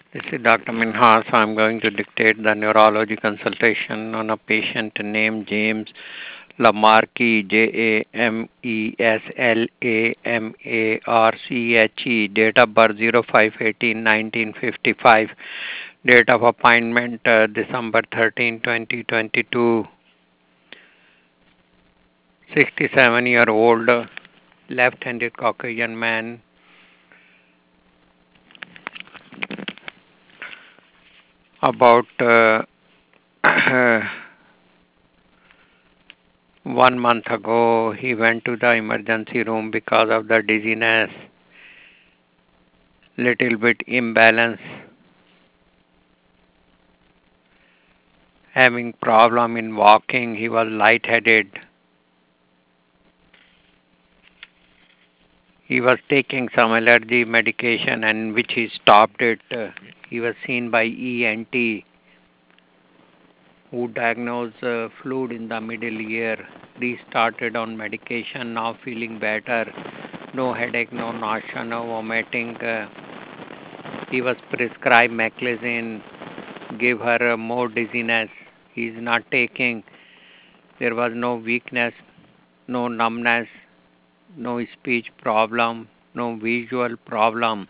This is Dr. Minhas. I'm going to dictate the neurology consultation on a patient named James Lamarche, Jameslamarche, date of birth 05/18/1955, date of appointment December 13, 2022, 67-year-old, left-handed Caucasian man, about 1 month ago, he went to the emergency room because of the dizziness, little bit imbalance, having problem in walking. He was lightheaded. He was taking some allergy medication and which he stopped it. He was seen by ENT who diagnosed fluid in the middle ear. Restarted on medication, now feeling better. No headache, no nausea, no vomiting. He was prescribed meclizine, gave her more dizziness. He is not taking. There was no weakness, no numbness, no speech problem, no visual problem.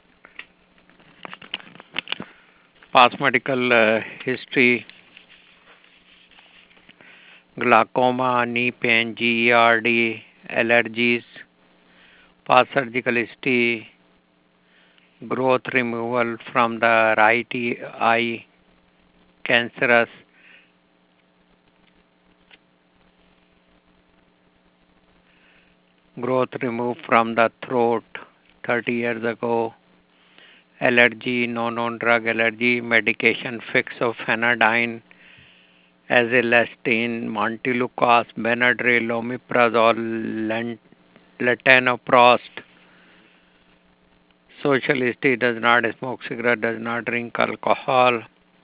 Past medical history, glaucoma, knee pain, GERD, allergies, past surgical history, growth removal from the right eye, cancerous, growth removed from the throat 30 years ago, allergy, no known drug allergy, medication fix of phenadine, azilestine, montelukast, Benadryl, omeprazole, latanoprost. Social history: does not smoke cigarette, does not drink alcohol.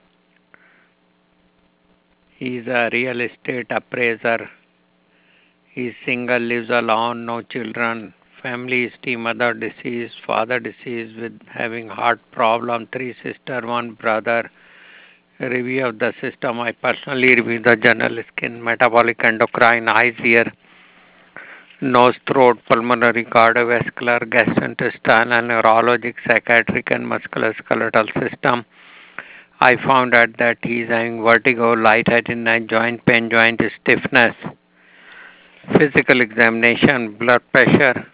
He is a real estate appraiser. He is single, lives alone, no children. Family history: mother deceased, father deceased with having heart problem, 3 sisters, 1 brother. Review of the system: I personally review the general skin, metabolic, endocrine, eyes, ear, nose, throat, pulmonary, cardiovascular, gastrointestinal, neurologic, psychiatric, and musculoskeletal system. I found out that he is having vertigo, lightheadedness, joint pain, joint stiffness. Physical examination: blood pressure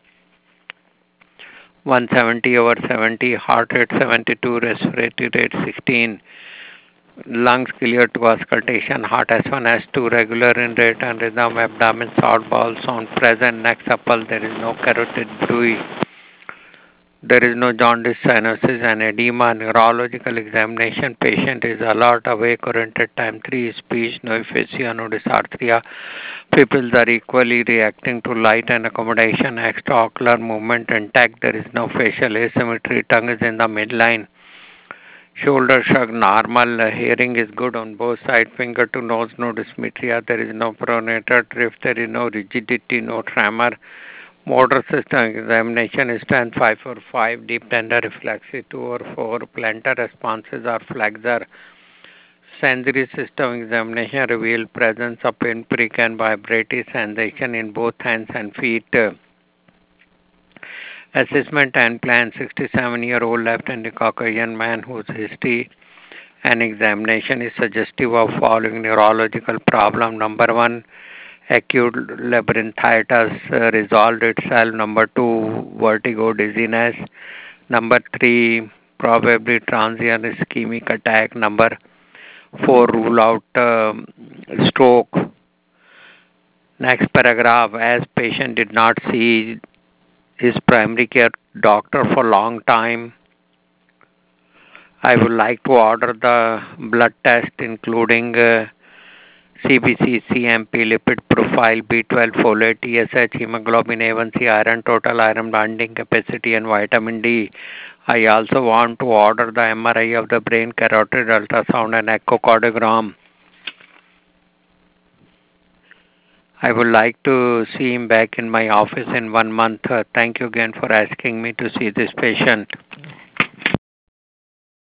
170/70, heart rate 72, respiratory rate 16, lungs clear to auscultation, heart S1, S2, regular in rate and rhythm, abdomen sound, bowel sound present, neck supple, there is no carotid bruit, there is no jaundice, cyanosis and edema. Neurological examination: patient is alert, awake, oriented time 3, speech, no aphasia, no dysarthria. Pupils are equally reacting to light and accommodation, extraocular movement intact, there is no facial asymmetry, tongue is in the midline. Shoulder shrug normal, hearing is good on both sides, finger to nose, no dysmetria, there is no pronator drift, there is no rigidity, no tremor. Motor system examination: strength 5/5, deep tender reflexy 2/4, plantar responses are flexor. Sensory system examination revealed presence of pinprick and vibratory sensation in both hands and feet. Assessment and plan: 67-year-old left-handed Caucasian man whose history and examination is suggestive of following neurological problem. Number 1, acute labyrinthitis resolved itself. Number 2, vertigo, dizziness. Number 3, probably transient ischemic attack. Number 4, rule out stroke. Next paragraph: as patient did not see his primary care doctor for long time, I would like to order the blood test including CBC, CMP, lipid profile, B12, folate, TSH, hemoglobin A1C, iron, total iron binding capacity, and vitamin D. I also want to order the MRI of the brain, carotid ultrasound, and echocardiogram. I would like to see him back in my office in 1 month. Thank you again for asking me to see this patient.